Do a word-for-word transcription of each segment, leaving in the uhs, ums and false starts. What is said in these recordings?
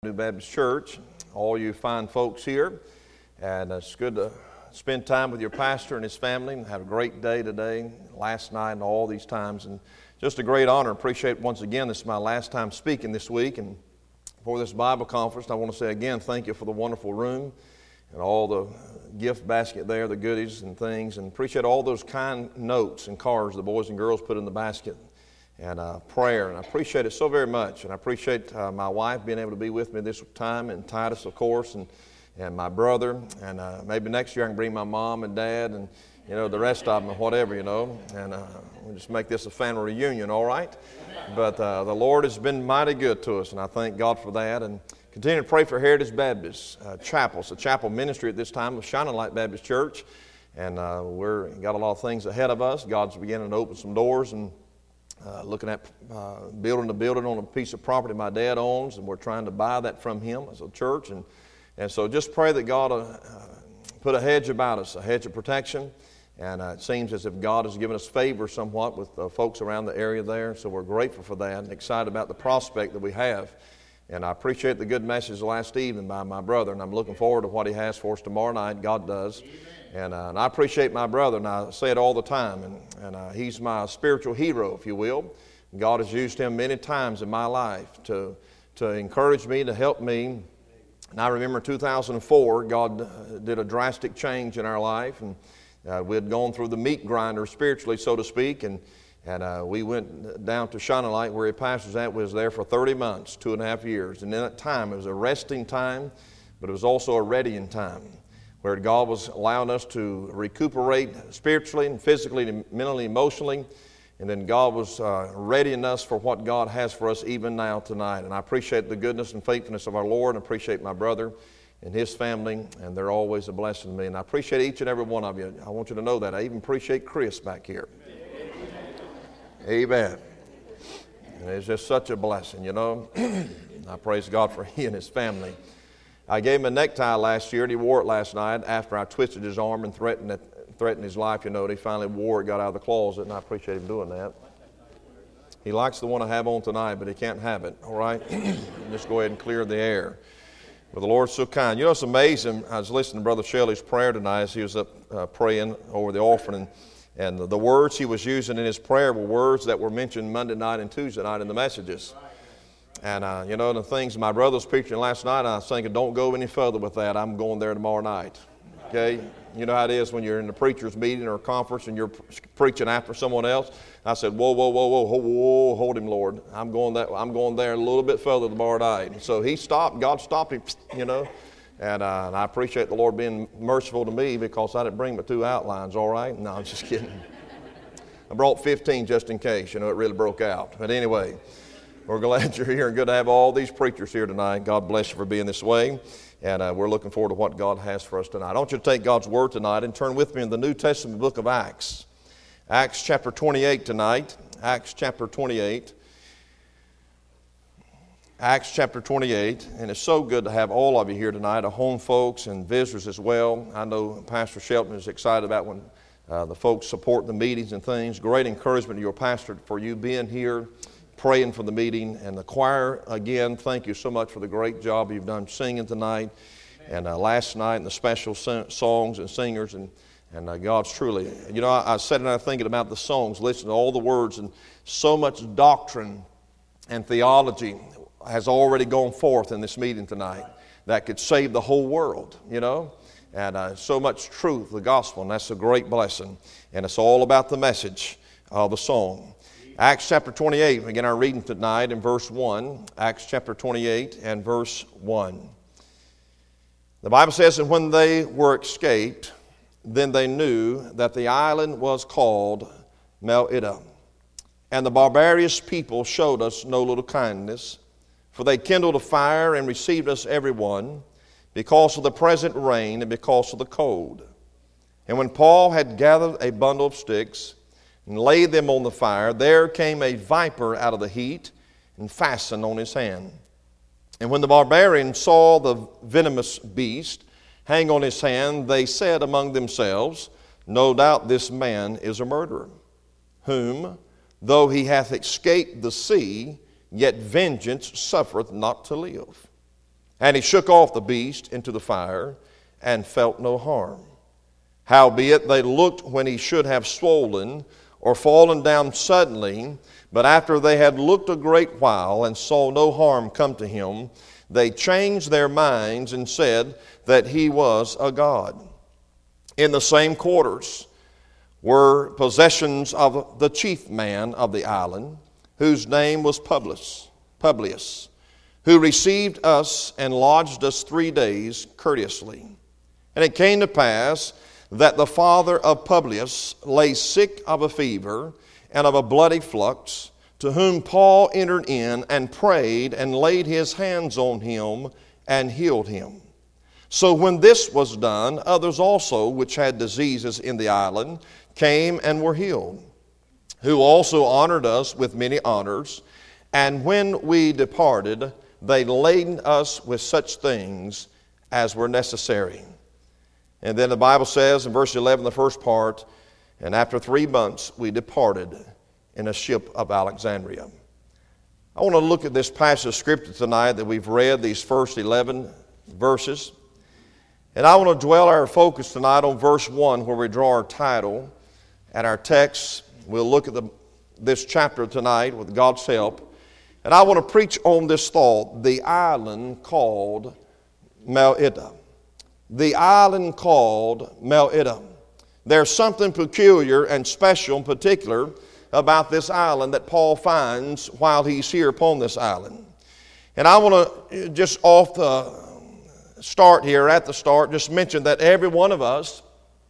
New Baptist Church, all you fine folks here, and it's good to spend time with your pastor and his family and have a great day today, last night, and all these times, and just a great honor. Appreciate once again, this is my last time speaking this week, and for this Bible conference, I want to say again, thank you for the wonderful room and all the gift basket there, the goodies and things, and appreciate all those kind notes and cards the boys and girls put in the basket. And uh, prayer, and I appreciate it so very much. And I appreciate uh, my wife being able to be with me this time, and Titus, of course, and and my brother. And uh, maybe next year I can bring my mom and dad, and you know the rest of them, or whatever, you know. And uh, we'll just make this a family reunion, all right? But uh, the Lord has been mighty good to us, and I thank God for that. And continue to pray for Heritage Baptist uh, Chapel. It's a chapel ministry at this time of Shining Light Baptist Church, and uh, we're got a lot of things ahead of us. God's beginning to open some doors, and Uh, looking at uh, building a building on a piece of property my dad owns, and we're trying to buy that from him as a church. And, and so just pray that God uh, put a hedge about us, a hedge of protection. And uh, it seems as if God has given us favor somewhat with uh, folks around the area there. So we're grateful for that and excited about the prospect that we have. And I appreciate the good message last evening by my brother, and I'm looking forward to what he has for us tomorrow night. God does. And, uh, and I appreciate my brother, and I say it all the time, and, and uh, he's my spiritual hero, if you will. God has used him many times in my life to, to encourage me, to help me. And I remember two thousand four, God did a drastic change in our life, and uh, we had gone through the meat grinder spiritually, so to speak, and, and uh, we went down to Shining Light where he pastors at. We was there for thirty months, two and a half years. And in that time, it was a resting time, but it was also a readying time, where God was allowing us to recuperate spiritually and physically and mentally, emotionally. And then God was uh, readying us for what God has for us even now tonight. And I appreciate the goodness and faithfulness of our Lord, and appreciate my brother and his family, and they're always a blessing to me. And I appreciate each and every one of you. I want you to know that. I even appreciate Chris back here. Amen. And it's just such a blessing, you know. I praise God for he and his family. I gave him a necktie last year, and he wore it last night after I twisted his arm and threatened it, threatened his life. You know, and he finally wore it, got out of the closet, and I appreciate him doing that. He likes the one I have on tonight, but he can't have it, all right? Just go ahead and clear the air. But the Lord's so kind. You know, it's amazing. I was listening to Brother Shelley's prayer tonight as he was up uh, praying over the offering, and, and the words he was using in his prayer were words that were mentioned Monday night and Tuesday night in the messages. And, uh, you know, the things my brother was preaching last night, I was thinking, don't go any further with that. I'm going there tomorrow night. Okay? You know how it is when you're in a preacher's meeting or a conference and you're pre- preaching after someone else. I said, whoa, whoa, whoa, whoa, whoa, whoa, hold him, Lord. I'm going that. I'm going there a little bit further tomorrow night. And so he stopped. God stopped him, you know. And, uh, and I appreciate the Lord being merciful to me, because I didn't bring my two outlines, all right? No, I'm just kidding. I brought fifteen just in case. You know, it really broke out. But anyway, we're glad you're here, and good to have all these preachers here tonight. God bless you for being this way, and uh, we're looking forward to what God has for us tonight. I want you to take God's Word tonight and turn with me in the New Testament book of Acts. Acts chapter twenty-eight tonight. Acts chapter twenty-eight. Acts chapter twenty-eight, and it's so good to have all of you here tonight, our home folks and visitors as well. I know Pastor Shelton is excited about when uh, the folks support the meetings and things. Great encouragement to your pastor for you being here, praying for the meeting. And the choir, again, thank you so much for the great job you've done singing tonight and uh, last night, and the special sing- songs and singers, and, and uh, God's truly, you know, I, I sat there thinking about the songs, listening to all the words, and so much doctrine and theology has already gone forth in this meeting tonight that could save the whole world, you know, and uh, so much truth, the gospel, and that's a great blessing. And it's all about the message of the song. Acts chapter twenty-eight, again our reading tonight in verse one. Acts chapter twenty-eight and verse one. The Bible says, and when they were escaped, then they knew that the island was called Melita. And the barbarous people showed us no little kindness, for they kindled a fire and received us every one, because of the present rain and because of the cold. And when Paul had gathered a bundle of sticks and laid them on the fire, there came a viper out of the heat and fastened on his hand. And when the barbarians saw the venomous beast hang on his hand, they said among themselves, no doubt this man is a murderer, whom, though he hath escaped the sea, yet vengeance suffereth not to live. And he shook off the beast into the fire, and felt no harm. Howbeit they looked when he should have swollen, or fallen down suddenly, but after they had looked a great while, and saw no harm come to him, they changed their minds, and said that he was a god. In the same quarters were possessions of the chief man of the island, whose name was Publius, Publius, who received us and lodged us three days courteously. And it came to pass that the father of Publius lay sick of a fever and of a bloody flux, to whom Paul entered in and prayed and laid his hands on him and healed him. So when this was done, others also which had diseases in the island came and were healed, who also honored us with many honors. And when we departed, they laden us with such things as were necessary. And then the Bible says in verse eleven, the first part, and after three months we departed in a ship of Alexandria. I want to look at this passage of Scripture tonight that we've read, these first eleven verses. And I want to dwell our focus tonight on verse one, where we draw our title and our text. We'll look at the, this chapter tonight with God's help. And I want to preach on this thought, the island called Melita. The island called Melita. There's something peculiar and special and particular about this island that Paul finds while he's here upon this island. And I want to just off the start here, at the start, just mention that every one of us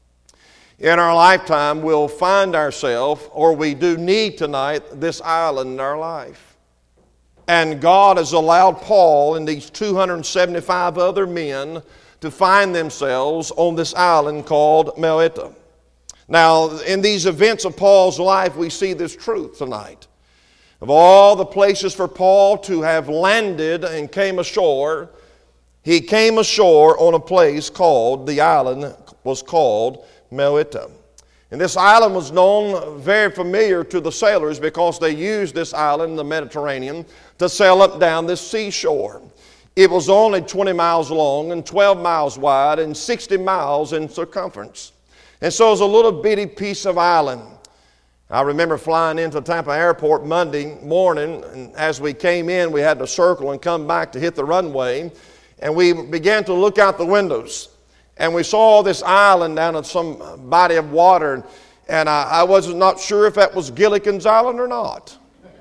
in our lifetime will find ourselves, or we do need tonight, this island in our life. And God has allowed Paul and these two hundred seventy-five other men to find themselves on this island called Melita. Now, in these events of Paul's life, we see this truth tonight. Of all the places for Paul to have landed and came ashore, he came ashore on a place called, the island was called Melita. And this island was known, very familiar to the sailors, because they used this island in the Mediterranean to sail up down this seashore. It was only twenty miles long and twelve miles wide and sixty miles in circumference. And so it was a little bitty piece of island. I remember flying into Tampa Airport Monday morning, and as we came in, we had to circle and come back to hit the runway. And we began to look out the windows. And we saw this island down in some body of water. And I, I was not sure if that was Gilligan's Island or not.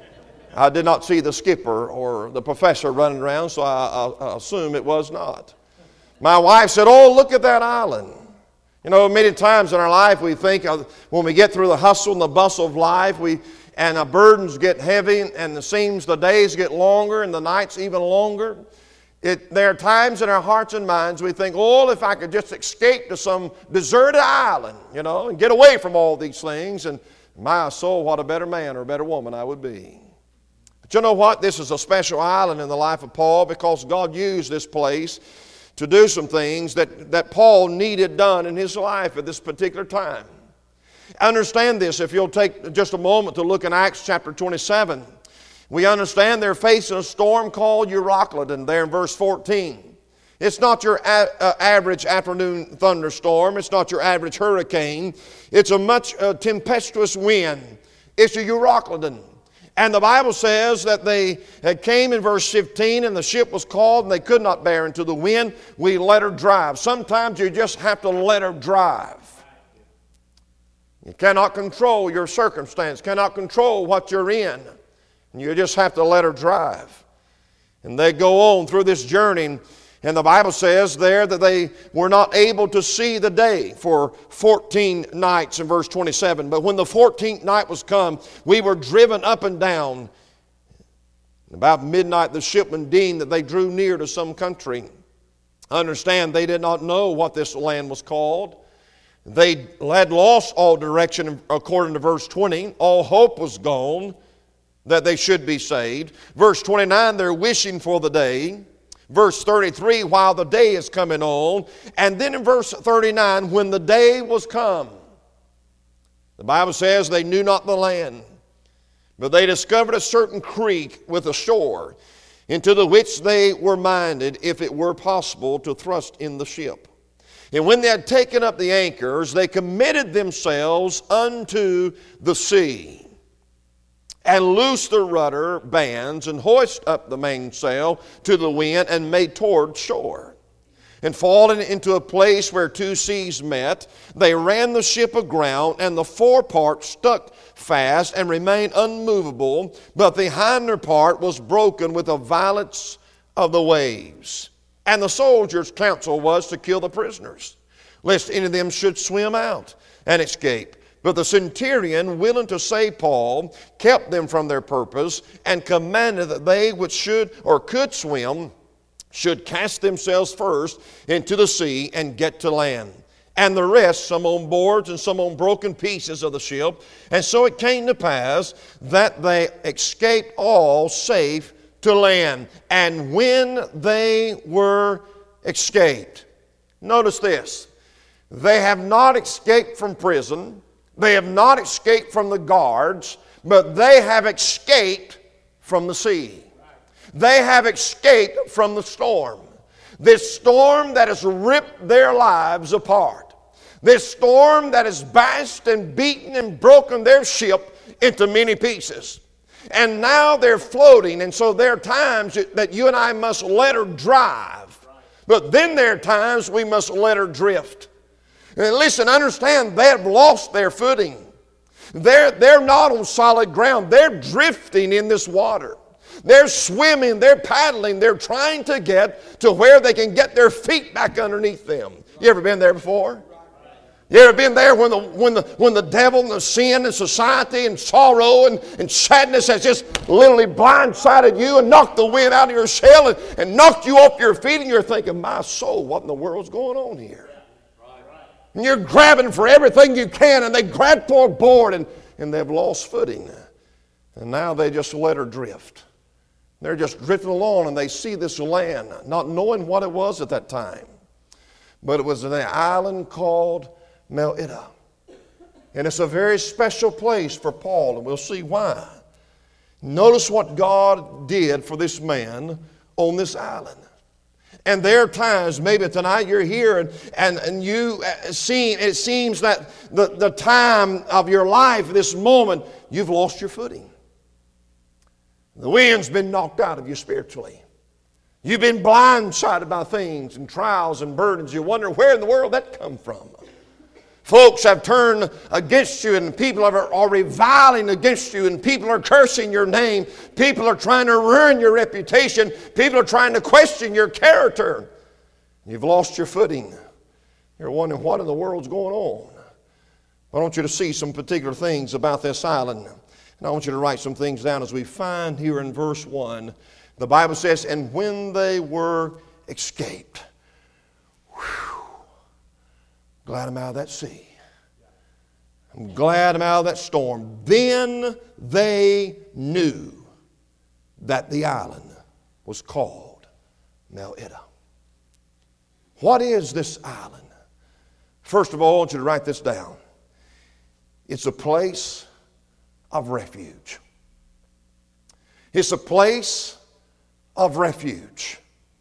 I did not see the skipper or the professor running around, so I, I, I assume it was not. My wife said, "Oh, look at that island." You know, many times in our life we think of, when we get through the hustle and the bustle of life, we and the burdens get heavy, and it seems the days get longer and the nights even longer. It, there are times in our hearts and minds we think, "Oh, if I could just escape to some deserted island, you know, and get away from all these things, and my soul, what a better man or a better woman I would be." But you know what? This is a special island in the life of Paul, because God used this place to do some things that, that Paul needed done in his life at this particular time. Understand this, if you'll take just a moment to look in Acts chapter twenty-seven. We understand they're facing a storm called Euroclydon there in verse fourteen. It's not your a- uh, average afternoon thunderstorm. It's not your average hurricane. It's a much uh, tempestuous wind. It's a Euroclydon. And the Bible says that they had came in verse fifteen, and the ship was called, and they could not bear into the wind. We let her drive. Sometimes you just have to let her drive. You cannot control your circumstance, cannot control what you're in. And you just have to let her drive. And they go on through this journey, and the Bible says there that they were not able to see the day for fourteen nights in verse twenty-seven. But when the fourteenth night was come, we were driven up and down. About midnight the shipmen deemed that they drew near to some country. Understand, they did not know what this land was called. They had lost all direction according to verse twenty. All hope was gone that they should be saved. Verse twenty-nine, they're wishing for the day. Verse thirty-three, while the day is coming on. And then in verse thirty-nine, when the day was come, the Bible says they knew not the land, but they discovered a certain creek with a shore. into the which they were minded, if it were possible, to thrust in the ship. And when they had taken up the anchors, they committed themselves unto the sea, and loosed the rudder bands, and hoisted up the mainsail to the wind, and made toward shore. And falling into a place where two seas met, they ran the ship aground, and the forepart stuck fast and remained unmovable, but the hinder part was broken with the violence of the waves. And the soldiers' counsel was to kill the prisoners, lest any of them should swim out and escape. But the centurion, willing to save Paul, kept them from their purpose, and commanded that they which should or could swim should cast themselves first into the sea and get to land. And the rest, some on boards and some on broken pieces of the ship. And so it came to pass that they escaped all safe to land. And when they were escaped, notice this, they have not escaped from prison, they have not escaped from the guards, but they have escaped from the sea. They have escaped from the storm. This storm that has ripped their lives apart. This storm that has bashed and beaten and broken their ship into many pieces. And now they're floating, and so there are times that you and I must let her drive. But then there are times we must let her drift. And listen, understand, they have lost their footing. They're, they're not on solid ground. They're drifting in this water. They're swimming, they're paddling, they're trying to get to where they can get their feet back underneath them. You ever been there before? You ever been there when the, when the, when the devil and the sin and society and sorrow and, and sadness has just literally blindsided you and knocked the wind out of your sail and, and knocked you off your feet, and you're thinking, my soul, what in the world's going on here? And you're grabbing for everything you can, and they grab for a board, and, and they've lost footing. And now they just let her drift. They're just drifting along, and they see this land, not knowing what it was at that time. But it was an island called Melita. And it's a very special place for Paul, and we'll see why. Notice what God did for this man on this island. And there are times, maybe tonight you're here and, and, and you see, it seems that the, the time of your life, this moment, you've lost your footing. The wind's been knocked out of you spiritually. You've been blindsided by things and trials and burdens. You wonder where in the world that come from. Folks have turned against you, and people are, are reviling against you, and people are cursing your name. People are trying to ruin your reputation. People are trying to question your character. You've lost your footing. You're wondering what in the world's going on. I want you to see some particular things about this island. And I want you to write some things down as we find here in verse one. The Bible says, and when they were escaped. Whew, glad I'm out of that sea. I'm glad I'm out of that storm. Then they knew that the island was called Melita. What is this island? First of all, I want you to write this down. It's a place of refuge. It's a place of refuge.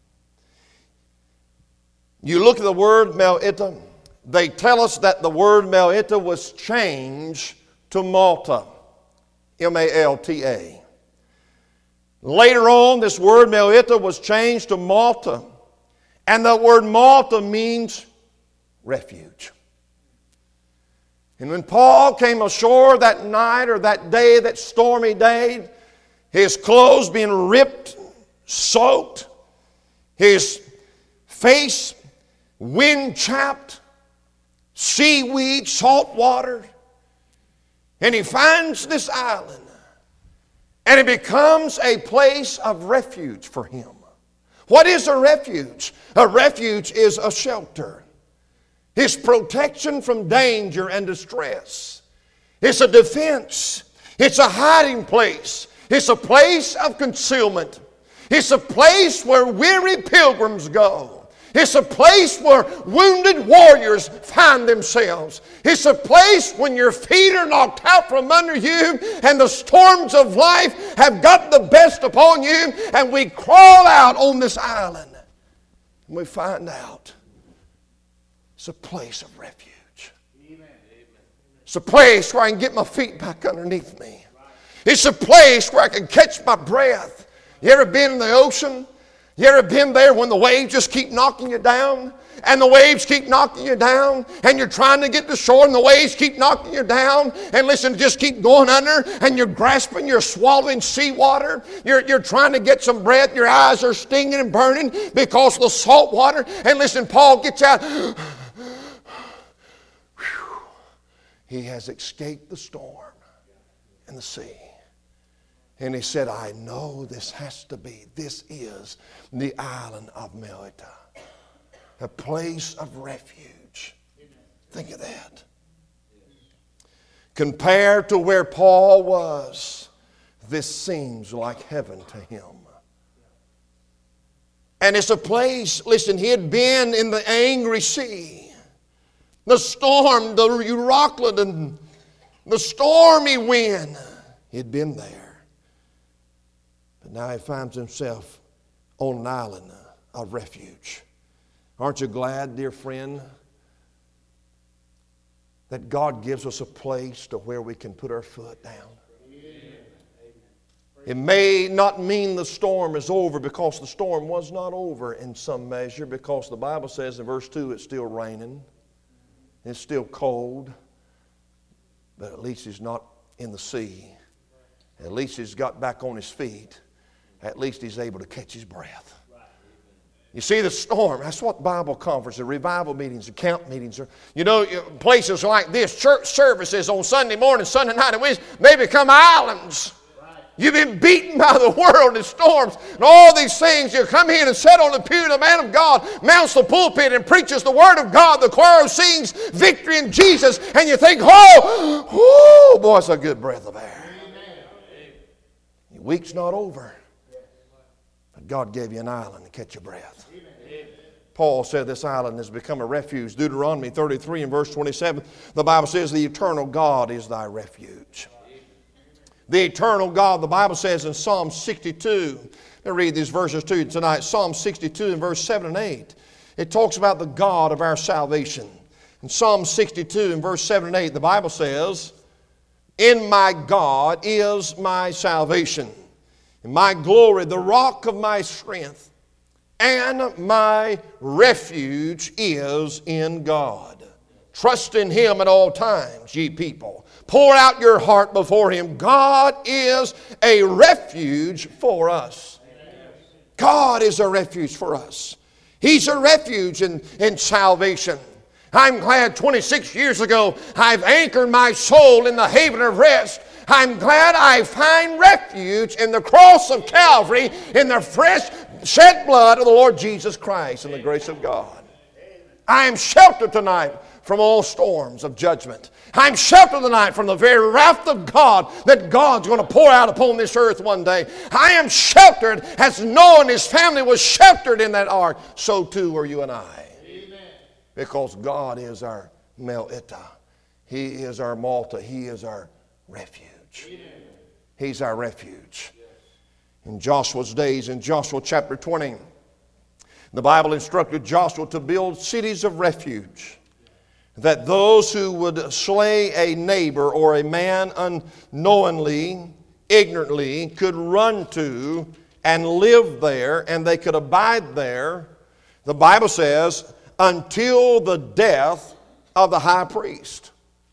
You look at the word Melita, they tell us that the word Melita was changed to Malta, M A L T A. Later on, this word Melita was changed to Malta, and the word Malta means refuge. And when Paul came ashore that night or that day, that stormy day, his clothes being ripped, soaked, his face wind-chapped, seaweed, salt water, and he finds this island, and it becomes a place of refuge for him. What is a refuge? A refuge is a shelter. It's protection from danger and distress. It's a defense. It's a hiding place. It's a place of concealment. It's a place where weary pilgrims go. It's a place where wounded warriors find themselves. It's a place when your feet are knocked out from under you and the storms of life have got the best upon you, and we crawl out on this island and we find out it's a place of refuge. It's a place where I can get my feet back underneath me. It's a place where I can catch my breath. You ever been in the ocean? You ever been there when the waves just keep knocking you down? And the waves keep knocking you down, and you're trying to get to shore, and the waves keep knocking you down, and listen, just keep going under, and you're grasping, you're swallowing seawater, you're, you're trying to get some breath, your eyes are stinging and burning because of the salt water, and listen, Paul gets out. He has escaped the storm and the sea. And he said, I know this has to be, this is the island of Melita, a place of refuge. Think of that. Compared to where Paul was, this seems like heaven to him. And it's a place, listen, he had been in the angry sea, the storm, the Euroclid, and the stormy wind. He had been there. But now he finds himself on an island of refuge. Aren't you glad, dear friend, that God gives us a place to where we can put our foot down? It may not mean the storm is over, because the storm was not over in some measure, because the Bible says in verse two it's still raining, it's still cold, but at least he's not in the sea. At least he's got back on his feet. At least he's able to catch his breath. You see, the storm, that's what Bible conferences, revival meetings, and camp meetings are. You know, places like this, church services on Sunday morning, Sunday night, and Wednesday, they become islands. You've been beaten by the world and storms and all these things. You come in and sit on the pew, the man of God mounts the pulpit and preaches the word of God. The choir sings victory in Jesus, and you think, oh, oh boy, it's a good breath of air. Your week's not over. But God gave you an island to catch your breath. Amen. Paul said this island has become a refuge. Deuteronomy thirty-three and verse twenty-seven, the Bible says, the eternal God is thy refuge. The eternal God, the Bible says in Psalm sixty-two, let me read these verses to you tonight. Psalm sixty-two and verse seven and eight. It talks about the God of our salvation. In Psalm sixty-two and verse seven and eight, the Bible says, in my God is my salvation, and my glory, the rock of my strength, and my refuge is in God. Trust in Him at all times, ye people. Pour out your heart before Him. God is a refuge for us. God is a refuge for us. He's a refuge in, in salvation. I'm glad twenty-six years ago I've anchored my soul in the haven of rest. I'm glad I find refuge in the cross of Calvary, in the fresh shed blood of the Lord Jesus Christ and the grace of God. I am sheltered tonight from all storms of judgment. I'm sheltered tonight from the very wrath of God that God's going to pour out upon this earth one day. I am sheltered as Noah and his family was sheltered in that ark. So too are you and I. Amen. Because God is our Melita. He is our Malta. He is our refuge. He's our refuge. In Joshua's days, in Joshua chapter twenty, the Bible instructed Joshua to build cities of refuge, that those who would slay a neighbor or a man unknowingly, ignorantly, could run to and live there, and they could abide there, the Bible says, until the death of the high priest.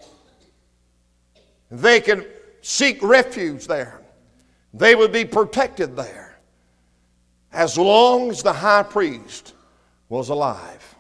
They could seek refuge there. They would be protected there as long as the high priest was alive.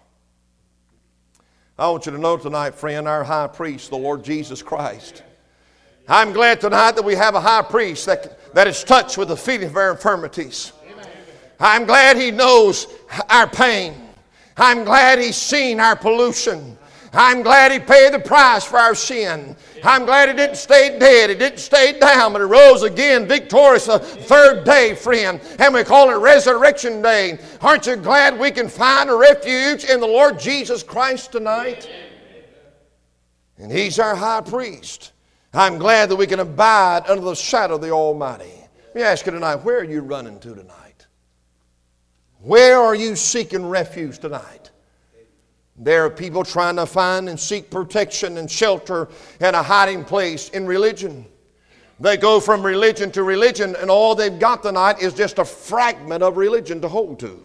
I want you to know tonight, friend, our high priest, the Lord Jesus Christ. I'm glad tonight that we have a high priest that, that is touched with the feeling of our infirmities. I'm glad He knows our pain. I'm glad He's seen our pollution. I'm glad He paid the price for our sin. I'm glad He didn't stay dead. He didn't stay down, but He rose again victorious the third day, friend. And we call it Resurrection Day. Aren't you glad we can find a refuge in the Lord Jesus Christ tonight? And He's our high priest. I'm glad that we can abide under the shadow of the Almighty. Let me ask you tonight, where are you running to tonight? Where are you seeking refuge tonight? There are people trying to find and seek protection and shelter and a hiding place in religion. They go from religion to religion, and all they've got tonight is just a fragment of religion to hold to.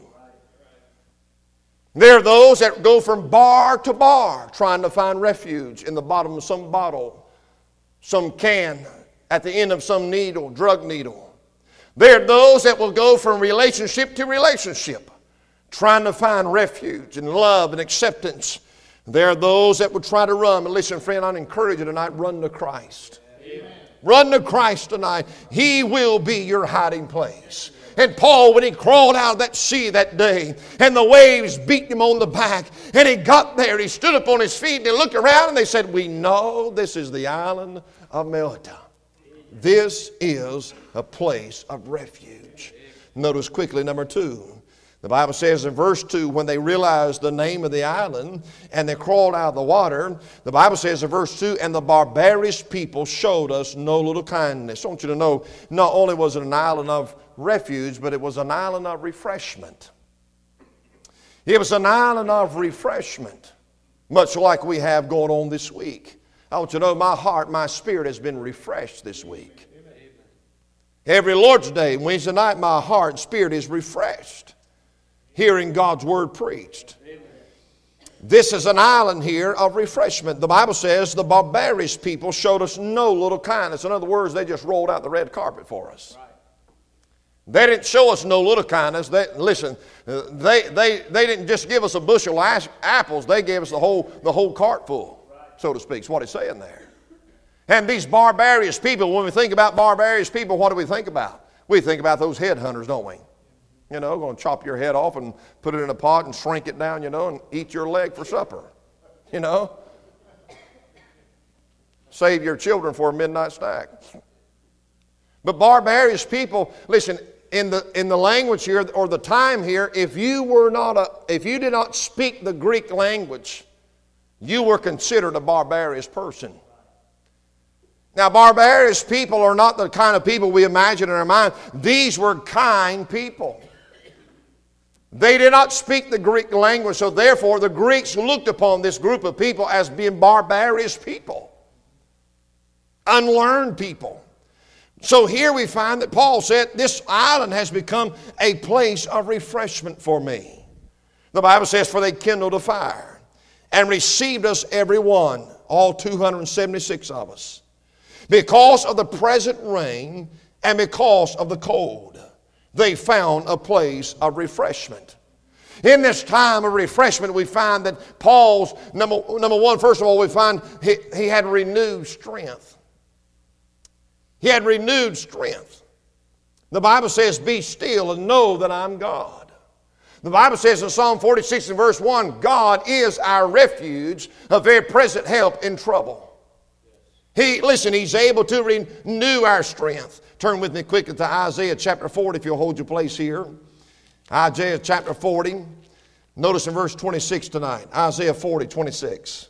There are those that go from bar to bar trying to find refuge in the bottom of some bottle, some can, at the end of some needle, drug needle. There are those that will go from relationship to relationship, trying to find refuge and love and acceptance. There are those that would try to run. But listen, friend, I'd encourage you tonight, run to Christ. Amen. Run to Christ tonight. He will be your hiding place. And Paul, when he crawled out of that sea that day, and the waves beat him on the back, and he got there, he stood up on his feet, and he looked around, and they said, we know this is the island of Malta. This is a place of refuge. Notice quickly, number two. The Bible says in verse two, when they realized the name of the island and they crawled out of the water, the Bible says in verse two, and the barbarous people showed us no little kindness. I want you to know, not only was it an island of refuge, but it was an island of refreshment. It was an island of refreshment, much like we have going on this week. I want you to know my heart, my spirit has been refreshed this week. Every Lord's Day, Wednesday night, my heart and spirit is refreshed, hearing God's Word preached. This is an island here of refreshment. The Bible says the barbarous people showed us no little kindness. In other words, they just rolled out the red carpet for us. They didn't show us no little kindness. They, listen, they, they, they didn't just give us a bushel of apples. They gave us the whole, the whole cart full, so to speak. That's what it's saying there. And these barbarous people, when we think about barbarous people, what do we think about? We think about those headhunters, don't we? You know, going to chop your head off and put it in a pot and shrink it down, you know, and eat your leg for supper. You know? Save your children for a midnight snack. But barbarous people, listen, in the in the language here, or the time here, if you were not a if you did not speak the Greek language, you were considered a barbarous person. Now, barbarous people are not the kind of people we imagine in our mind. These were kind people. They did not speak the Greek language, so therefore the Greeks looked upon this group of people as being barbarous people, unlearned people. So here we find that Paul said, this island has become a place of refreshment for me. The Bible says, for they kindled a fire and received us every one, all two hundred seventy-six of us, because of the present rain and because of the cold. They found a place of refreshment. In this time of refreshment, we find that Paul's, number, number one, first of all, we find he, he had renewed strength. He had renewed strength. The Bible says, be still and know that I'm God. The Bible says in Psalm forty-six and verse one, God is our refuge, a very present help in trouble. He, listen, He's able to renew our strength. Turn with me quickly to Isaiah chapter forty, if you'll hold your place here. Isaiah chapter forty. Notice in verse twenty-six tonight. Isaiah forty, twenty-six.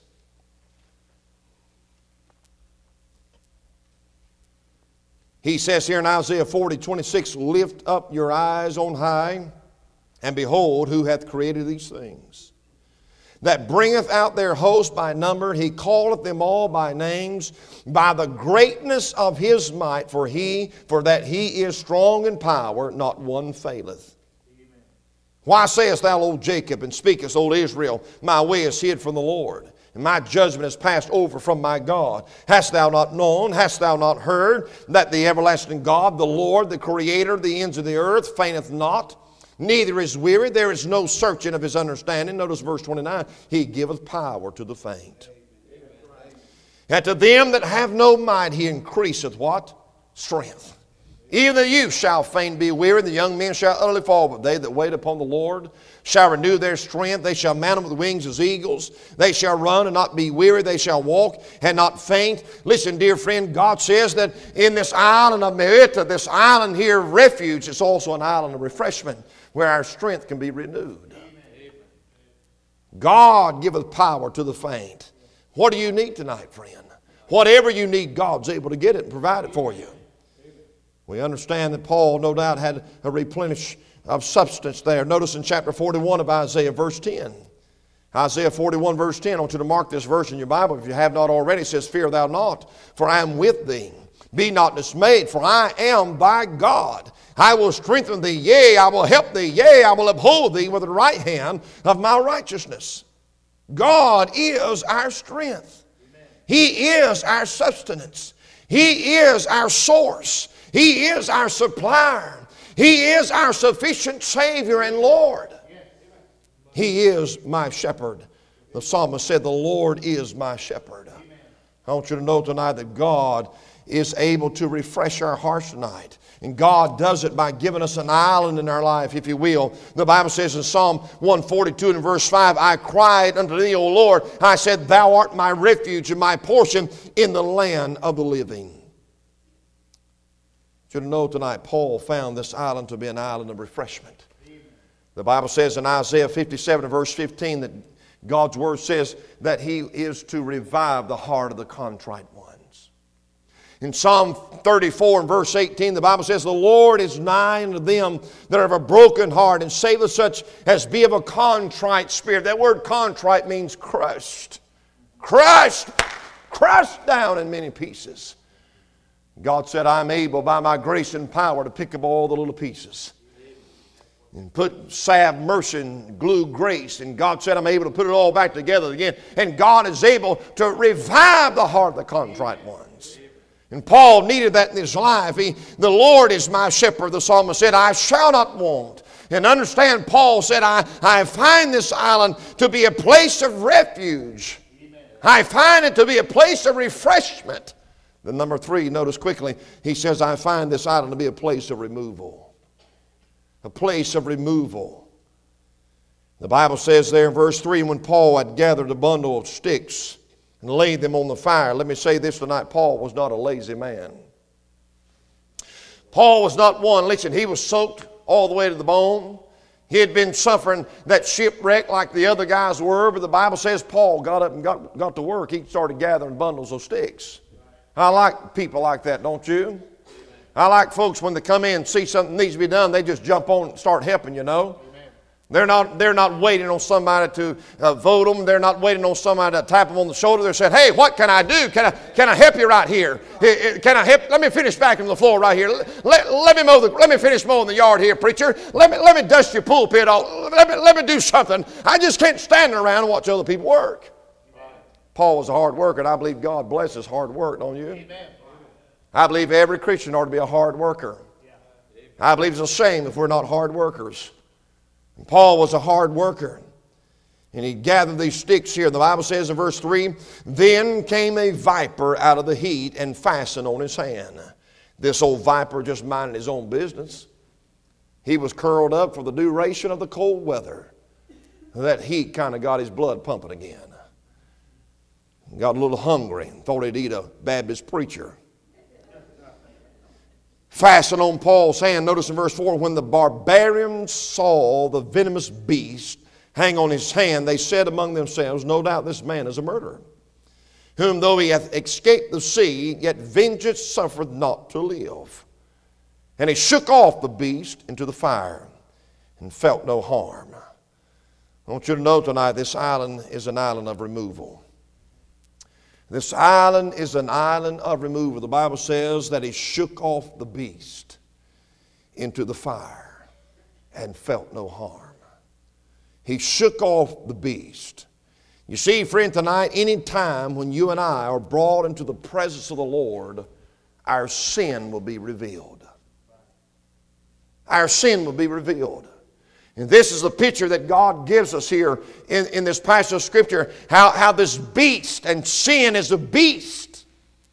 He says here in Isaiah forty, twenty-six, lift up your eyes on high, and behold, who hath created these things, that bringeth out their host by number. He calleth them all by names, by the greatness of His might, for he, for that He is strong in power, not one faileth. Amen. Why sayest thou, O Jacob, and speakest, O Israel, my way is hid from the Lord, and my judgment is passed over from my God? Hast thou not known, hast thou not heard, that the everlasting God, the Lord, the Creator of the ends of the earth, fainteth not, neither is weary, there is no searching of His understanding. Notice verse twenty-nine, He giveth power to the faint. And to them that have no might He increaseth what? Strength. Even the youth shall fain be weary, the young men shall utterly fall, but they that wait upon the Lord shall renew their strength. They shall mount up with wings as eagles. They shall run and not be weary. They shall walk and not faint. Listen, dear friend, God says that in this island of Merita, this island here of refuge, it's also an island of refreshment where our strength can be renewed. Amen. God giveth power to the faint. What do you need tonight, friend? Whatever you need, God's able to get it and provide it for you. We understand that Paul, no doubt, had a replenish of substance there. Notice in chapter forty-one of Isaiah, verse ten. Isaiah forty-one, verse ten. I want you to mark this verse in your Bible if you have not already. It says, Fear thou not, for I am with thee. Be not dismayed, for I am thy God. I will strengthen thee, yea, I will help thee, yea, I will uphold thee with the right hand of my righteousness. God is our strength. Amen. He is our sustenance. He is our source. He is our supplier. He is our sufficient Savior and Lord. He is my shepherd. The psalmist said, the Lord is my shepherd. I want you to know tonight that God is able to refresh our hearts tonight. And God does it by giving us an island in our life, if you will. The Bible says in Psalm one forty-two and verse five, I cried unto thee, O Lord. I said, thou art my refuge and my portion in the land of the living. You should know tonight, Paul found this island to be an island of refreshment. Amen. The Bible says in Isaiah fifty-seven and verse fifteen that God's Word says that He is to revive the heart of the contrite ones. In Psalm thirty-four and verse eighteen, the Bible says, the Lord is nigh unto them that are of a broken heart, and saveth such as be of a contrite spirit. That word contrite means crushed. Crushed. Crushed down in many pieces. God said, I'm able by my grace and power to pick up all the little pieces and put salve mercy and glue grace. And God said, I'm able to put it all back together again. And God is able to revive the heart of the contrite ones. And Paul needed that in his life. He, the Lord is my shepherd, the psalmist said, I shall not want. And understand, Paul said, I, I find this island to be a place of refuge. I find it to be a place of refreshment. Then number three, notice quickly, he says, I find this island to be a place of removal. A place of removal. The Bible says there in verse three, when Paul had gathered a bundle of sticks and laid them on the fire. Let me say this tonight, Paul was not a lazy man. Paul was not one, listen, he was soaked all the way to the bone. He had been suffering that shipwreck like the other guys were, but the Bible says Paul got up and got, got to work. He started gathering bundles of sticks. I like people like that, don't you? I like folks when they come in and see something needs to be done, they just jump on and start helping, you know. They're not, they're not waiting on somebody to uh, vote them. They're not waiting on somebody to tap them on the shoulder. They're saying, hey, what can I do? Can I, can I help you right here? Can I help? Let me finish vacuuming the floor right here. Let, let, me mow the, let me finish mowing the yard here, preacher. Let me, let me dust your pulpit off. Let me, let me do something. I just can't stand around and watch other people work. Paul was a hard worker, and I believe God blesses hard work, don't you? Amen. I believe every Christian ought to be a hard worker. I believe it's a shame if we're not hard workers. And Paul was a hard worker. And he gathered these sticks here. The Bible says in verse three, then came a viper out of the heat and fastened on his hand. This old viper just minded his own business. He was curled up for the duration of the cold weather. That heat kind of got his blood pumping again. Got a little hungry and thought he'd eat a Baptist preacher. Fastened on Paul's hand. Notice in verse four, when the barbarians saw the venomous beast hang on his hand, they said among themselves, no doubt this man is a murderer, whom though he hath escaped the sea, yet vengeance suffereth not to live. And he shook off the beast into the fire and felt no harm. I want you to know tonight, this island is an island of removal. This island is an island of removal. The Bible says that he shook off the beast into the fire and felt no harm. He shook off the beast. You see, friend, tonight, any time when you and I are brought into the presence of the Lord, our sin will be revealed. Our sin will be revealed. And this is the picture that God gives us here in, in this passage of Scripture, how, how this beast, and sin is a beast.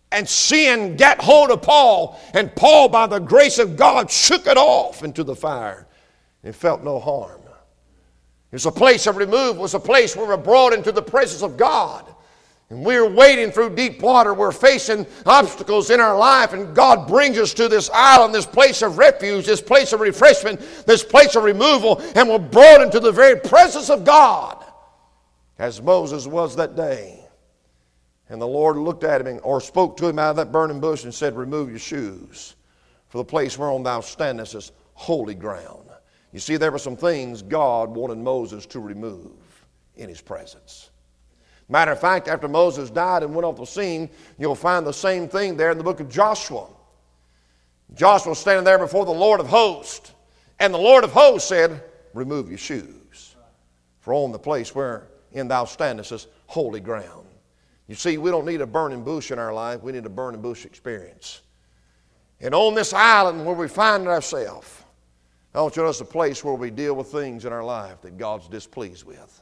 And sin got hold of Paul, and Paul, by the grace of God, shook it off into the fire and felt no harm. It was a place of removal. It was a place where we're brought into the presence of God. And we're wading through deep water. We're facing obstacles in our life, and God brings us to this island, this place of refuge, this place of refreshment, this place of removal, and we're brought into the very presence of God, as Moses was that day. And the Lord looked at him or spoke to him out of that burning bush and said, remove your shoes, for the place whereon thou standest is holy ground. You see, there were some things God wanted Moses to remove in his presence. Matter of fact, after Moses died and went off the scene, you'll find the same thing there in the book of Joshua. Joshua was standing there before the Lord of hosts, and the Lord of hosts said, remove your shoes, for on the place wherein thou standest is holy ground. You see, we don't need a burning bush in our life. We need a burning bush experience. And on this island where we find ourselves, I want you to know it's a place where we deal with things in our life that God's displeased with.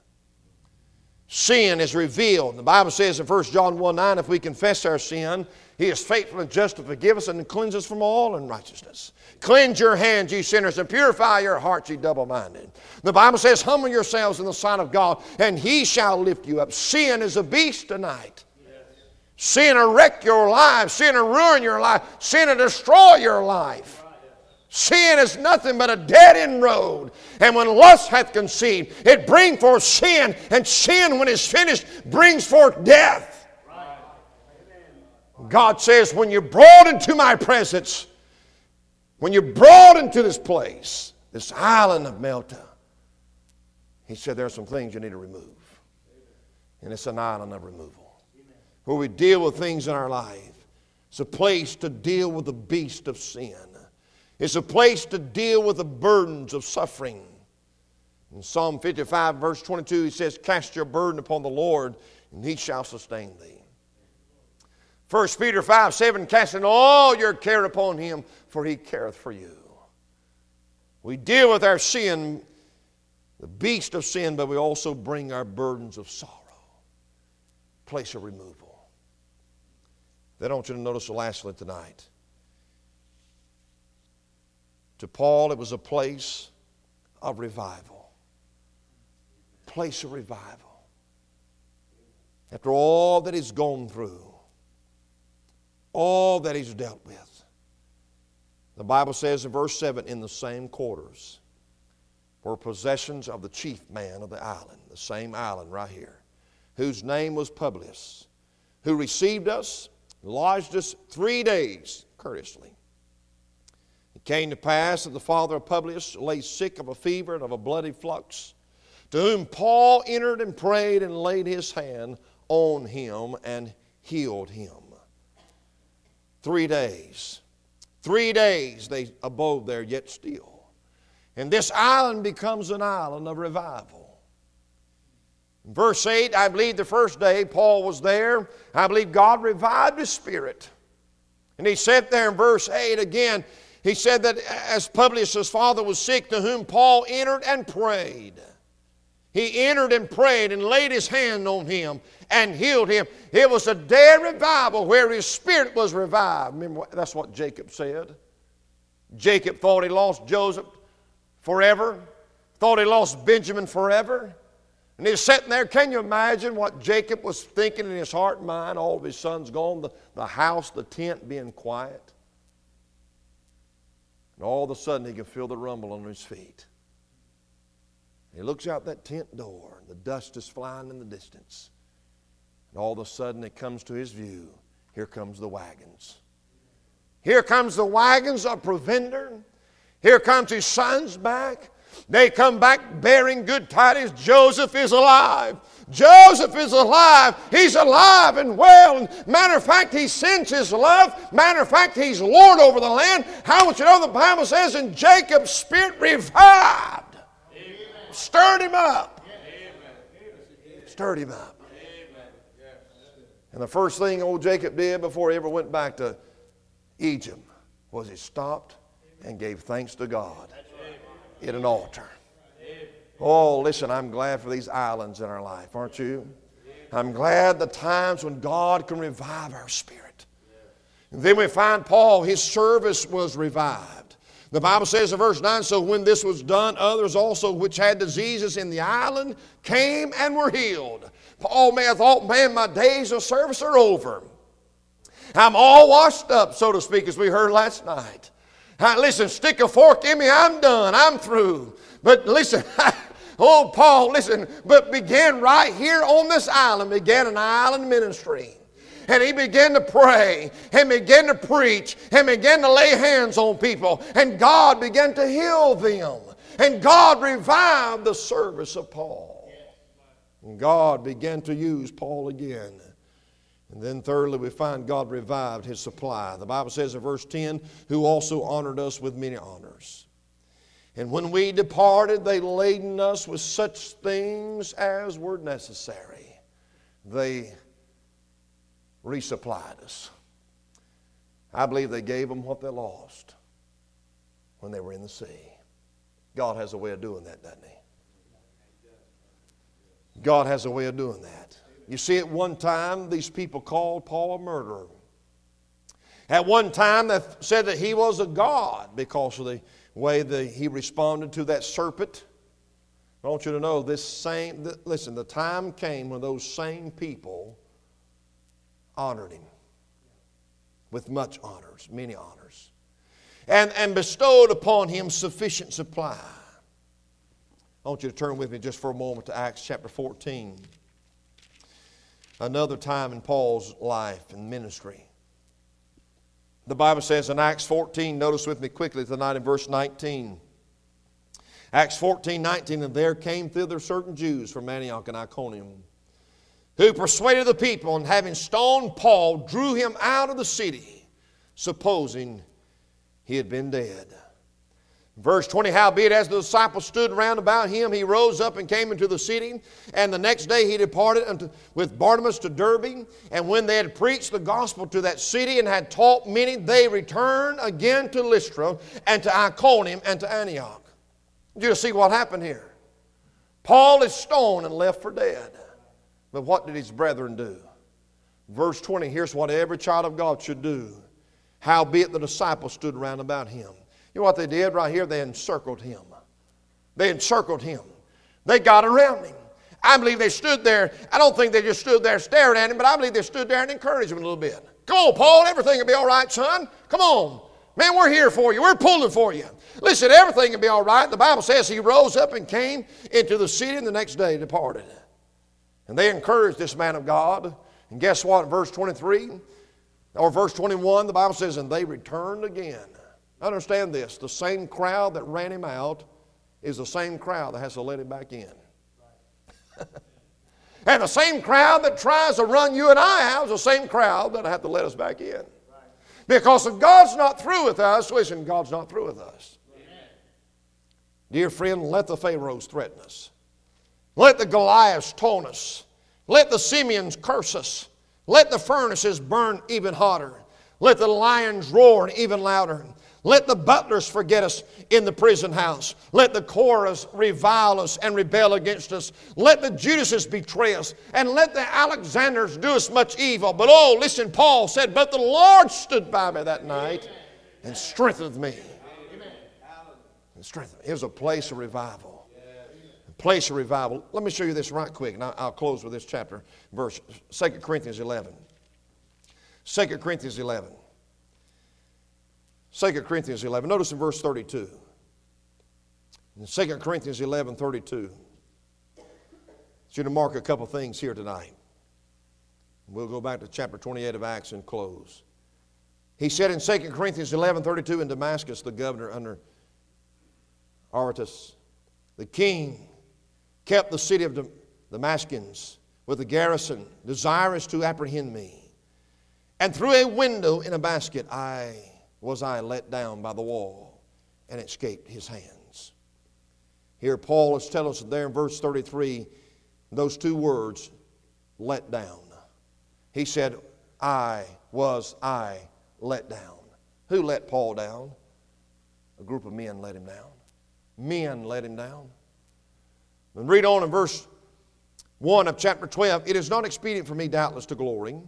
Sin is revealed. The Bible says in First John one nine, if we confess our sin, He is faithful and just to forgive us and to cleanse us from all unrighteousness. Cleanse your hands, ye sinners, and purify your hearts, ye double-minded. The Bible says, humble yourselves in the sight of God, and He shall lift you up. Sin is a beast tonight. Yes. Sin will wreck your life. Sin will ruin your life. Sin will destroy your life. Sin is nothing but a dead-end road. And when lust hath conceived, it brings forth sin. And sin, when it's finished, brings forth death. Right. God says, when you're brought into my presence, when you're brought into this place, this island of Malta, He said there are some things you need to remove. And it's an island of removal. Where we deal with things in our life. It's a place to deal with the beast of sin. It's a place to deal with the burdens of suffering. In Psalm fifty-five, verse twenty-two, he says, cast your burden upon the Lord, and He shall sustain thee. First Peter five, seven, casting all your care upon Him, for He careth for you. We deal with our sin, the beast of sin, but we also bring our burdens of sorrow. Place of removal. Then I want you to notice lastly tonight. To Paul, it was a place of revival. Place of revival. After all that he's gone through, all that he's dealt with, the Bible says in verse seven, in the same quarters were possessions of the chief man of the island, the same island right here, whose name was Publius, who received us, lodged us three days courteously. It came to pass that the father of Publius lay sick of a fever and of a bloody flux, to whom Paul entered and prayed and laid his hand on him and healed him. Three days. Three days they abode there yet still. And this island becomes an island of revival. In verse eight, I believe the first day Paul was there, I believe God revived his spirit. And he said there in verse eight again, he said that as Publius' father was sick, to whom Paul entered and prayed. He entered and prayed and laid his hand on him and healed him. It was a day of revival where his spirit was revived. Remember, that's what Jacob said. Jacob thought he lost Joseph forever. Thought he lost Benjamin forever. And he's sitting there. Can you imagine what Jacob was thinking in his heart and mind? All of his sons gone, the, the house, the tent being quiet. And all of a sudden he can feel the rumble on his feet. He looks out that tent door, and the dust is flying in the distance. And all of a sudden it comes to his view. Here comes the wagons. Here comes the wagons of provender. Here comes his sons back. They come back bearing good tidings. Joseph is alive. Joseph is alive. He's alive and well. And matter of fact, he sends his love. Matter of fact, he's Lord over the land. How would you know the Bible says, and Jacob's spirit revived. Amen. Stirred him up. Amen. Stirred him up. Amen. And the first thing old Jacob did before he ever went back to Egypt was he stopped and gave thanks to God at an altar. Oh, listen, I'm glad for these islands in our life, aren't you? I'm glad the times when God can revive our spirit. And then we find Paul, his service was revived. The Bible says in verse nine, so when this was done, others also which had diseases in the island came and were healed. Paul may have thought, man, my days of service are over. I'm all washed up, so to speak, as we heard last night. Now, listen, stick a fork in me, I'm done, I'm through. But listen, oh, Paul, listen, but began right here on this island, began an island ministry. And he began to pray, and began to preach, and began to lay hands on people. And God began to heal them. And God revived the service of Paul. And God began to use Paul again. And then thirdly, we find God revived his supply. The Bible says in verse ten, who also honored us with many honors. And when we departed, they laden us with such things as were necessary. They resupplied us. I believe they gave them what they lost when they were in the sea. God has a way of doing that, doesn't he? God has a way of doing that. You see, at one time, these people called Paul a murderer. At one time, they said that he was a god because of the way that he responded to that serpent. I want you to know this same, listen, the time came when those same people honored him with much honors, many honors, and, and bestowed upon him sufficient supply. I want you to turn with me just for a moment to Acts chapter fourteen. Another time in Paul's life and ministry. The Bible says in Acts fourteen, notice with me quickly tonight in verse nineteen. Acts fourteen, nineteen, and there came thither certain Jews from Antioch and Iconium, who persuaded the people, and having stoned Paul, drew him out of the city, supposing he had been dead. Verse twenty, howbeit as the disciples stood round about him, he rose up and came into the city. And the next day he departed unto, with Barnabas to Derbe. And when they had preached the gospel to that city and had taught many, they returned again to Lystra and to Iconium and to Antioch. Did you see what happened here? Paul is stoned and left for dead. But what did his brethren do? Verse twenty, here's what every child of God should do. Howbeit the disciples stood round about him. You know what they did right here? They encircled him. They encircled him. They got around him. I believe they stood there. I don't think they just stood there staring at him, but I believe they stood there and encouraged him a little bit. Come on, Paul, everything will be all right, son. Come on. Man, we're here for you. We're pulling for you. Listen, everything will be all right. The Bible says he rose up and came into the city and the next day departed. And they encouraged this man of God. And guess what? Verse twenty-three or verse twenty-one, the Bible says, and they returned again. Understand this, the same crowd that ran him out is the same crowd that has to let him back in. And the same crowd that tries to run you and I out is the same crowd that have to let us back in. Because if God's not through with us, listen, God's not through with us. Amen. Dear friend, let the Pharaohs threaten us. Let the Goliaths taunt us. Let the Simeons curse us. Let the furnaces burn even hotter. Let the lions roar even louder. Let the butlers forget us in the prison house. Let the Korahs revile us and rebel against us. Let the Judases betray us. And let the Alexanders do us much evil. But oh, listen, Paul said, but the Lord stood by me that night and strengthened me. And strengthened me. It was a place of revival. A place of revival. Let me show you this right quick, and I'll close with this chapter, verse Second Corinthians eleven. Second Corinthians eleven. Second Corinthians eleven. Notice in verse thirty-two. In Second Corinthians eleven, thirty-two. I want you to mark a couple things here tonight. We'll go back to chapter twenty-eight of Acts and close. He said in Second Corinthians eleven, thirty-two, in Damascus, the governor under Aretas, the king, kept the city of Damascus with a garrison, desirous to apprehend me. And through a window in a basket I was I let down by the wall and escaped his hands. Here Paul is telling us there in verse thirty-three, those two words, let down. He said, I was I let down. Who let Paul down? A group of men let him down. Men let him down. And read on in verse one of chapter twelve. It is not expedient for me doubtless to glory.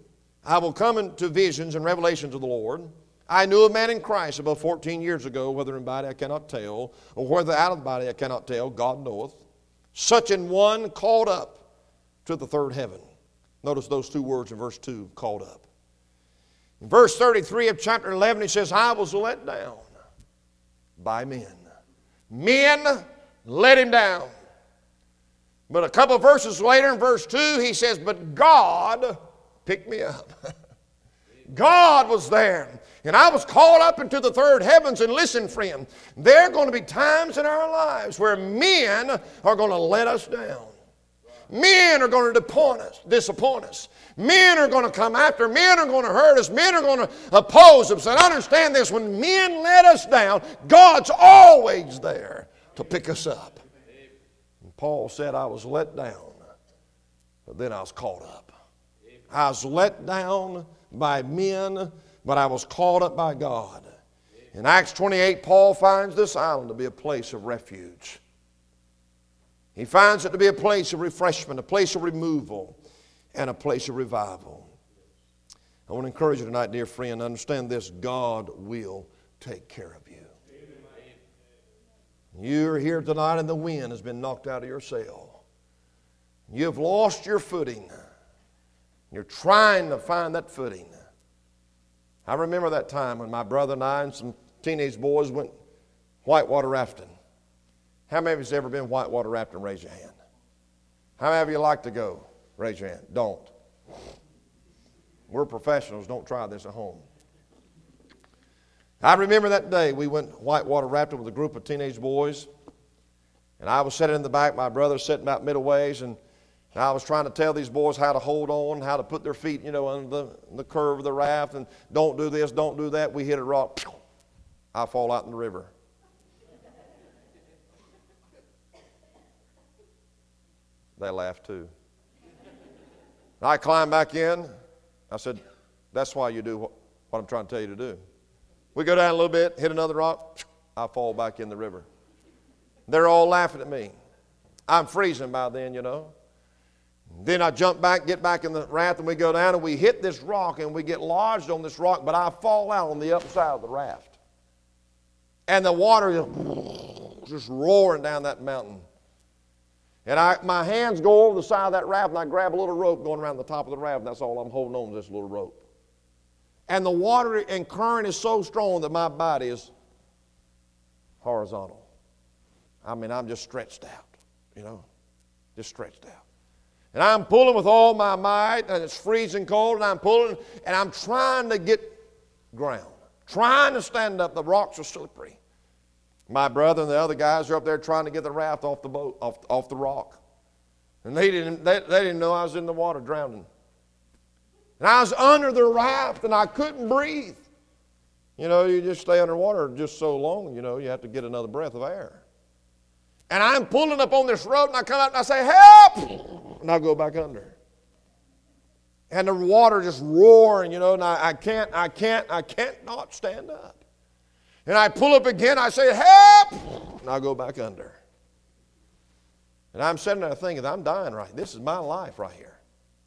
I will come into visions and revelations of the Lord. I knew a man in Christ about fourteen years ago, whether in body I cannot tell, or whether out of the body I cannot tell, God knoweth. Such an one called up to the third heaven. Notice those two words in verse two, called up. In verse thirty-three of chapter eleven, he says, I was let down by men. Men let him down. But a couple of verses later, in verse two, he says, but God picked me up. God was there. And I was called up into the third heavens. And listen, friend, there are going to be times in our lives where men are going to let us down. Men are going to disappoint us, disappoint us. Men are going to come after. Men are going to hurt us. Men are going to oppose us. And understand this, when men let us down, God's always there to pick us up. And Paul said, I was let down, but then I was caught up. I was let down by men, but I was caught up by God. In Acts twenty-eight, Paul finds this island to be a place of refuge. He finds it to be a place of refreshment, a place of removal, and a place of revival. I want to encourage you tonight, dear friend, understand this: God will take care of you. You're here tonight and the wind has been knocked out of your sail. You've lost your footing. You're trying to find that footing. I remember that time when my brother and I and some teenage boys went whitewater rafting. How many of you have ever been whitewater rafting? Raise your hand. How many of you like to go? Raise your hand. Don't. We're professionals. Don't try this at home. I remember that day we went whitewater rafting with a group of teenage boys. And I was sitting in the back. My brother was sitting about middle ways. And And I was trying to tell these boys how to hold on, how to put their feet, you know, under the, the curve of the raft, and don't do this, don't do that. We hit a rock. I fall out in the river. They laughed too. I climbed back in. I said, that's why you do what, what I'm trying to tell you to do. We go down a little bit, hit another rock. I fall back in the river. They're all laughing at me. I'm freezing by then, you know. Then I jump back, get back in the raft, and we go down, and we hit this rock, and we get lodged on this rock, but I fall out on the upside of the raft. And the water is just roaring down that mountain. And I, my hands go over the side of that raft, and I grab a little rope going around the top of the raft, and that's all I'm holding on to, this little rope. And the water and current is so strong that my body is horizontal. I mean, I'm just stretched out, you know, just stretched out. And I'm pulling with all my might, and it's freezing cold, and I'm pulling, and I'm trying to get ground, trying to stand up. The rocks are slippery. My brother and the other guys are up there trying to get the raft off the boat, off, off the rock. And they didn't, they, they didn't know I was in the water drowning. And I was under the raft, and I couldn't breathe. You know, you just stay underwater just so long, you know, you have to get another breath of air. And I'm pulling up on this rope, and I come out and I say, help! And I go back under. And the water just roaring, you know, and I, I can't, I can't, I can't not stand up. And I pull up again, I say, help! And I go back under. And I'm sitting there thinking, I'm dying right. This is my life right here.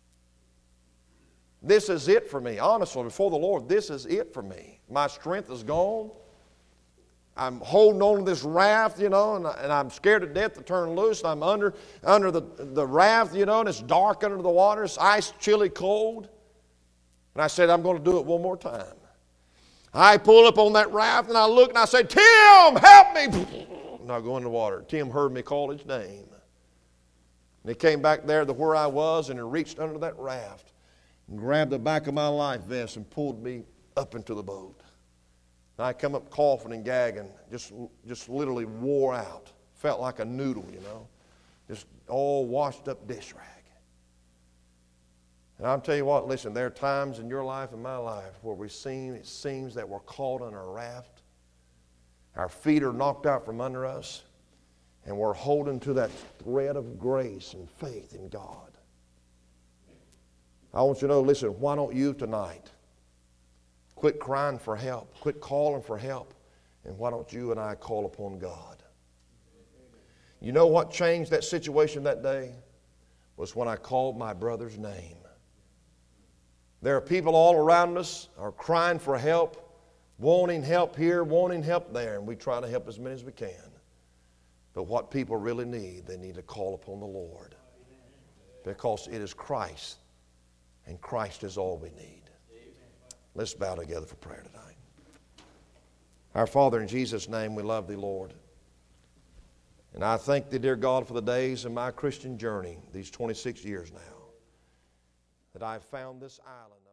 This is it for me. Honestly, before the Lord, this is it for me. My strength is gone. I'm holding on to this raft, you know, and, I, and I'm scared to death to turn loose. I'm under, under the, the raft, you know, and it's dark under the water. It's ice, chilly, cold. And I said, I'm going to do it one more time. I pull up on that raft, and I look, and I say, Tim, help me. And I go in the water. Tim heard me call his name. And he came back there to where I was, and he reached under that raft and grabbed the back of my life vest and pulled me up into the boat. And I come up coughing and gagging, just, just literally wore out. Felt like a noodle, you know, just all washed up dish rag. And I'll tell you what, listen, there are times in your life and my life where we seem, it seems that we're caught on a raft. Our feet are knocked out from under us, and we're holding to that thread of grace and faith in God. I want you to know, listen, why don't you tonight quit crying for help, quit calling for help, and why don't you and I call upon God? You know what changed that situation that day? Was when I called my brother's name. There are people all around us are crying for help, wanting help here, wanting help there, and we try to help as many as we can. But what people really need, they need to call upon the Lord. Because it is Christ, and Christ is all we need. Let's bow together for prayer tonight. Our Father, in Jesus' name, we love Thee, Lord. And I thank Thee, dear God, for the days of my Christian journey, these twenty-six years now, that I've found this island.